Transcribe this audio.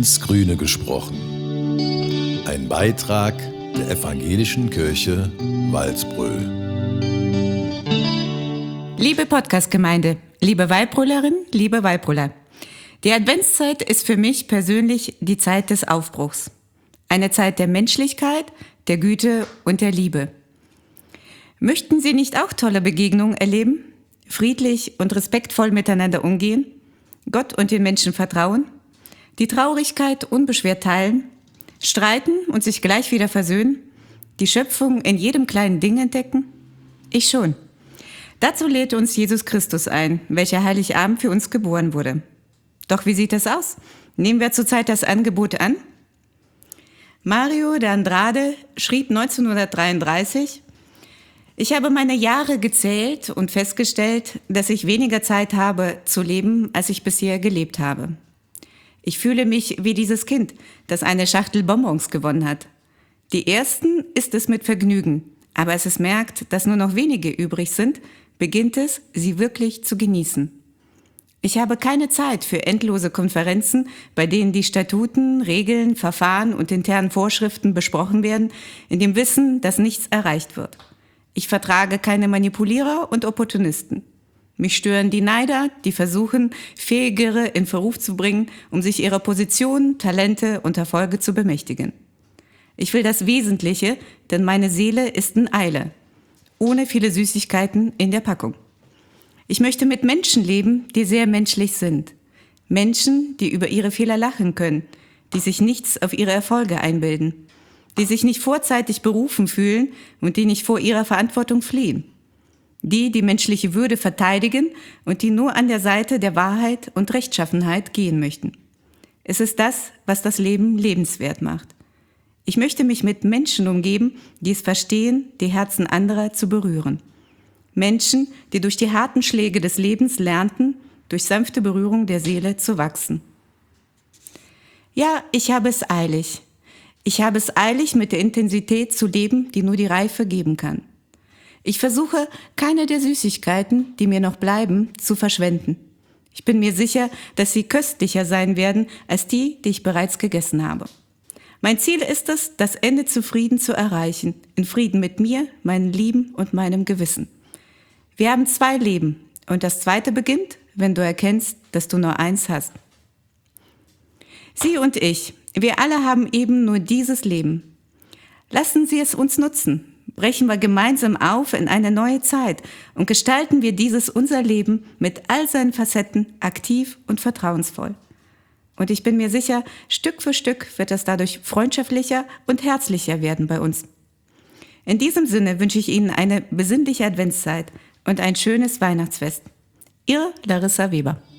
ins Grüne gesprochen. Ein Beitrag der Evangelischen Kirche Walsbröl. Liebe Podcast-Gemeinde, liebe Waldbrüllerinnen, liebe Waldbrüller. Die Adventszeit ist für mich persönlich die Zeit des Aufbruchs. Eine Zeit der Menschlichkeit, der Güte und der Liebe. Möchten Sie nicht auch tolle Begegnungen erleben? Friedlich und respektvoll miteinander umgehen? Gott und den Menschen vertrauen? Die Traurigkeit unbeschwert teilen? Streiten und sich gleich wieder versöhnen? Die Schöpfung in jedem kleinen Ding entdecken? Ich schon. Dazu lädt uns Jesus Christus ein, welcher Heiligabend für uns geboren wurde. Doch wie sieht das aus? Nehmen wir zurzeit das Angebot an? Mario de Andrade schrieb 1933: Ich habe meine Jahre gezählt und festgestellt, dass ich weniger Zeit habe zu leben, als ich bisher gelebt habe. Ich fühle mich wie dieses Kind, das eine Schachtel Bonbons gewonnen hat. Die ersten isst es mit Vergnügen, aber als es merkt, dass nur noch wenige übrig sind, beginnt es, sie wirklich zu genießen. Ich habe keine Zeit für endlose Konferenzen, bei denen die Statuten, Regeln, Verfahren und internen Vorschriften besprochen werden, in dem Wissen, dass nichts erreicht wird. Ich vertrage keine Manipulierer und Opportunisten. Mich stören die Neider, die versuchen, Fähigere in Verruf zu bringen, um sich ihrer Position, Talente und Erfolge zu bemächtigen. Ich will das Wesentliche, denn meine Seele ist in Eile, ohne viele Süßigkeiten in der Packung. Ich möchte mit Menschen leben, die sehr menschlich sind. Menschen, die über ihre Fehler lachen können, die sich nichts auf ihre Erfolge einbilden, die sich nicht vorzeitig berufen fühlen und die nicht vor ihrer Verantwortung fliehen. Die menschliche Würde verteidigen und die nur an der Seite der Wahrheit und Rechtschaffenheit gehen möchten. Es ist das, was das Leben lebenswert macht. Ich möchte mich mit Menschen umgeben, die es verstehen, die Herzen anderer zu berühren. Menschen, die durch die harten Schläge des Lebens lernten, durch sanfte Berührung der Seele zu wachsen. Ja, ich habe es eilig. Ich habe es eilig, mit der Intensität zu leben, die nur die Reife geben kann. Ich versuche, keine der Süßigkeiten, die mir noch bleiben, zu verschwenden. Ich bin mir sicher, dass sie köstlicher sein werden als die ich bereits gegessen habe. Mein Ziel ist es, das Ende zufrieden zu erreichen, in Frieden mit mir, meinen Lieben und meinem Gewissen. Wir haben 2 Leben und das 2. beginnt, wenn du erkennst, dass du nur eins hast. Sie und ich, wir alle haben eben nur dieses Leben. Lassen Sie es uns nutzen. Brechen wir gemeinsam auf in eine neue Zeit und gestalten wir dieses unser Leben mit all seinen Facetten aktiv und vertrauensvoll. Und ich bin mir sicher, Stück für Stück wird es dadurch freundschaftlicher und herzlicher werden bei uns. In diesem Sinne wünsche ich Ihnen eine besinnliche Adventszeit und ein schönes Weihnachtsfest. Ihre Larissa Weber.